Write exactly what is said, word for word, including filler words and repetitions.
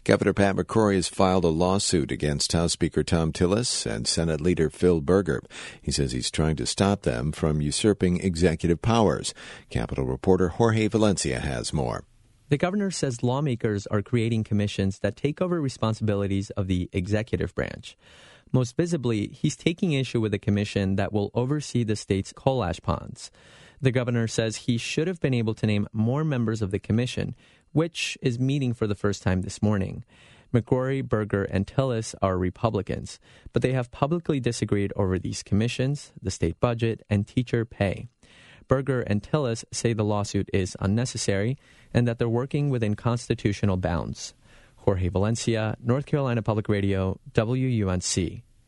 Governor Pat McCrory has filed a lawsuit against House Speaker Thom Tillis and Senate Leader Phil Berger. He says he's trying to stop them from usurping executive powers. Capitol reporter Jorge Valencia has more. The governor says lawmakers are creating commissions that take over responsibilities of the executive branch. Most visibly, he's taking issue with a commission that will oversee the state's coal ash ponds. The governor says he should have been able to name more members of the commission, which is meeting for the first time this morning. McCrory, Berger, and Tillis are Republicans, but they have publicly disagreed over these commissions, the state budget, and teacher pay. Berger and Tillis say the lawsuit is unnecessary and that they're working within constitutional bounds. Jorge Valencia, North Carolina Public Radio, W U N C.